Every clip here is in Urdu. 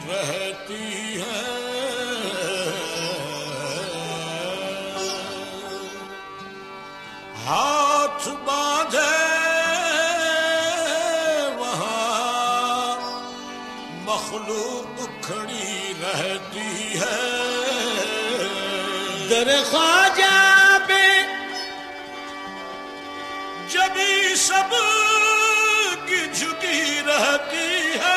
رہتی ہے ہاتھ باندھے وہاں مخلوق کھڑی رہتی ہے در خواجہ پہ جبھی سب کی جھکی رہتی ہے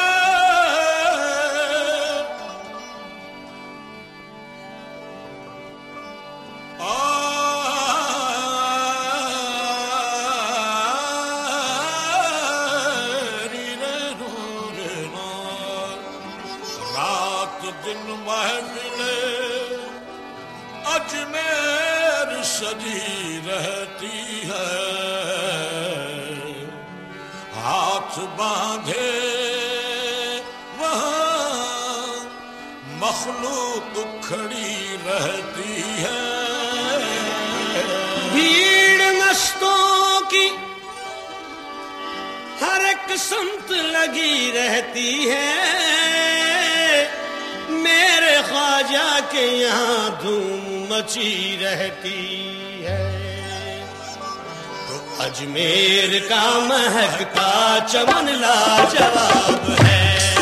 رات دن محفل اجمیر سجی رہتی ہے ہاتھ باندھے وہاں مخلوق کھڑی رہتی ہے بھیڑ مستوں کی ہر ایک سمت لگی رہتی ہے میرے خواجہ کے یہاں دھوم مچی رہتی ہے تو اجمیر کا مہکتا چمن لاجواب ہے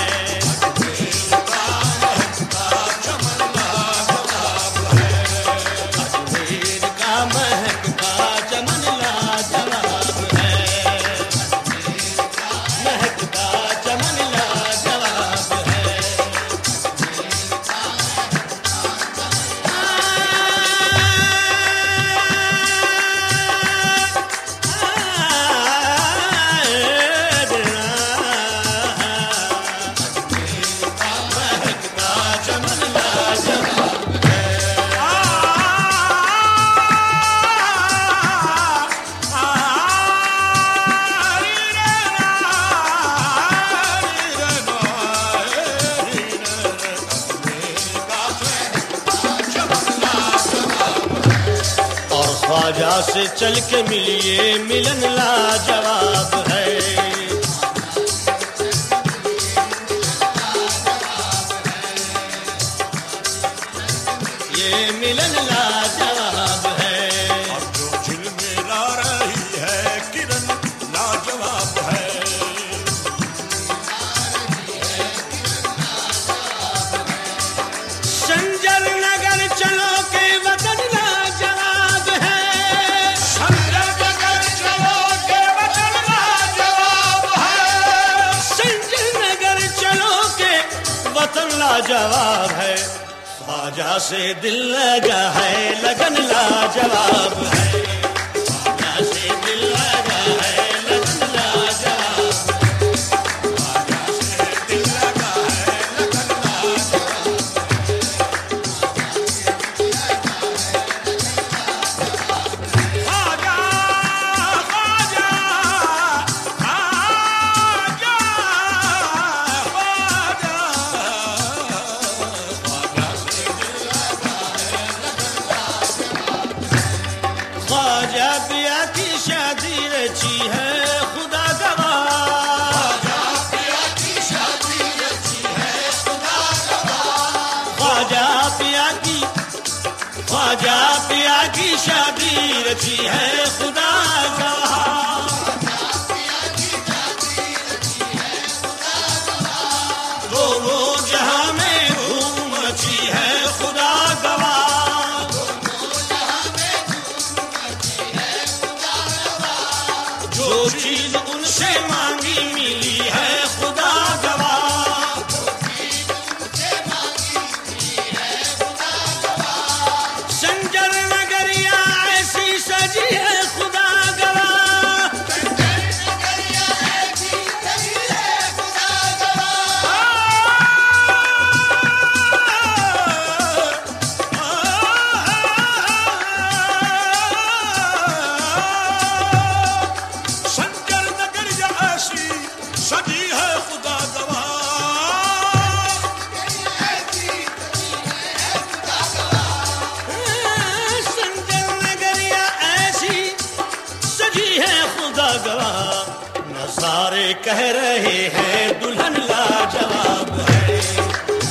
خواجہ سے چل کے ملیے ملن لاجواب ہے یہ ملن لاجواب ہے اب جو جھلملا رہی ہے کرن لاجواب ہے سنجر نگر چلو کے وطن لاجواب ہے لاجواب ہے خواجہ سے دل لگا ہے لگن لاجواب ہے خواجہ سے دل لگا ہے لگن لاجواب خواجہ سے دل لگا ہے لگن لاجواب خواجہ خواجہ خواجہ پیا کی شادی رچی ہے خدا گواہ خواجہ پیا کی شادی رچی ہے خدا گواہ خواجہ پیا کی شادی رچی ہے خدا گواہ دونوں جہاں میں دھوم مچی ہے خدا گواہ جو چیز ان سے مانگی ملی ہے خدا گواہ سنجر نگریا ایسی سجی ہے خدا گواہ سجی ہے خدا گواہ سنجر نگریا ایسی سجی ہے خدا گواہ نظارے کہہ رہے ہیں دلہن لاجواب ہے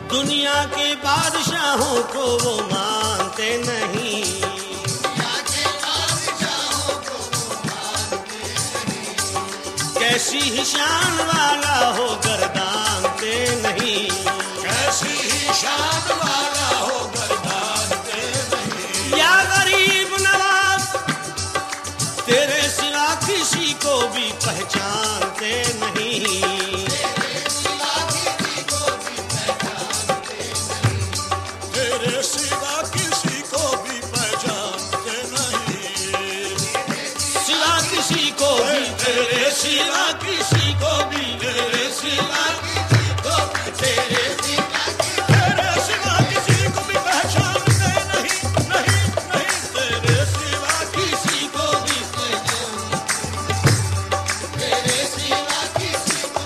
دنیا کے بادشاہوں کو وہ مانتے نہیں، کیسی ہی شان والا ہو گردانتے نہیں، کیسی ہی شان والا ہو گردانتے نہیں، یا غریب نواز تیرے سوا کسی کو بھی پہچانتے نہیں، تیرے سوا کسی کو بھی پہچانتے نہیں، سوا کسی کو بھی، تیرے سوا کسی کو بھی، تیرے سوا کسی کو بھی، تیرے تیرے سوا کسی کو بھی پہچانتے نہیں، نہیں نہیں، تیرے سوا کسی کو بھی تیرے سوا کسی کو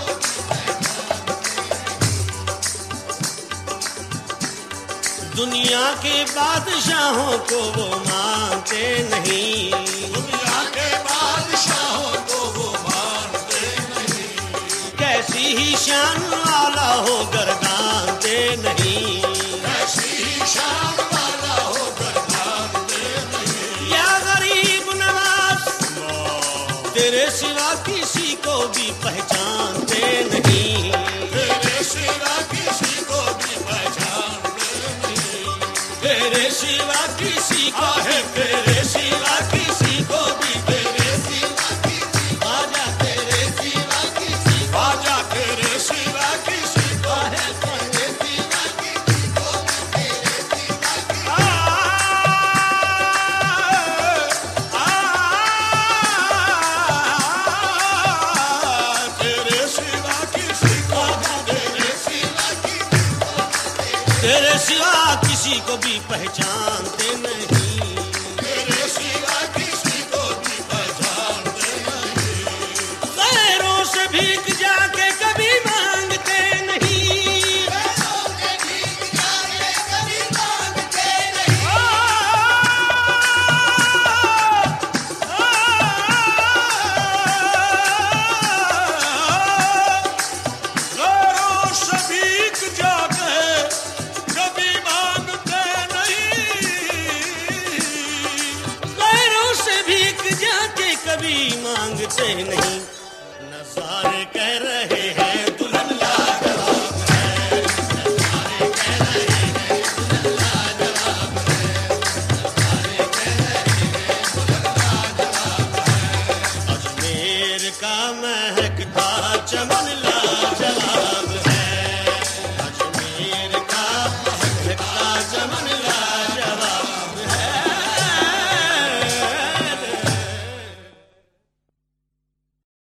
دنیا کے بادشاہوں کو وہ مانتے نہیں، دنیا کے بادشاہوں کو وہ مانتے نہیں، کیسی ہی شان والا ہو گردانتے نہیں، ایسی ہی شان والا ہو گردانتے نہیں، یا غریب نواز تیرے سوا کسی کو بھی پہچانتے نہیں، تیرے سوا کسی کو بھی پہچانتے نہیں، تیرے سوا کسی کو ہے، تیرے سوا کسی کو بھی، تیرے سوا کسی آجا، تیرے سوا کسی خواجہ تیرے سوا کسی کو ہے، تیرے سوا کسی کو بھی، تیرے سوا تیرے سوا کسی کو تیرے سوا تیرے سوا کسی کو بھی پہچانتے نہیں، تیرے سوا کسی کو بھی پہچانتے نہیں، غیروں سے بھیک جا کے کبھی مانگتے نہیں، غیروں سے بھیک جا کے کبھی مانگتے نہیں، غیروں سے بھیک جا کے کبھی مانگتے نہیں، نظارے کہہ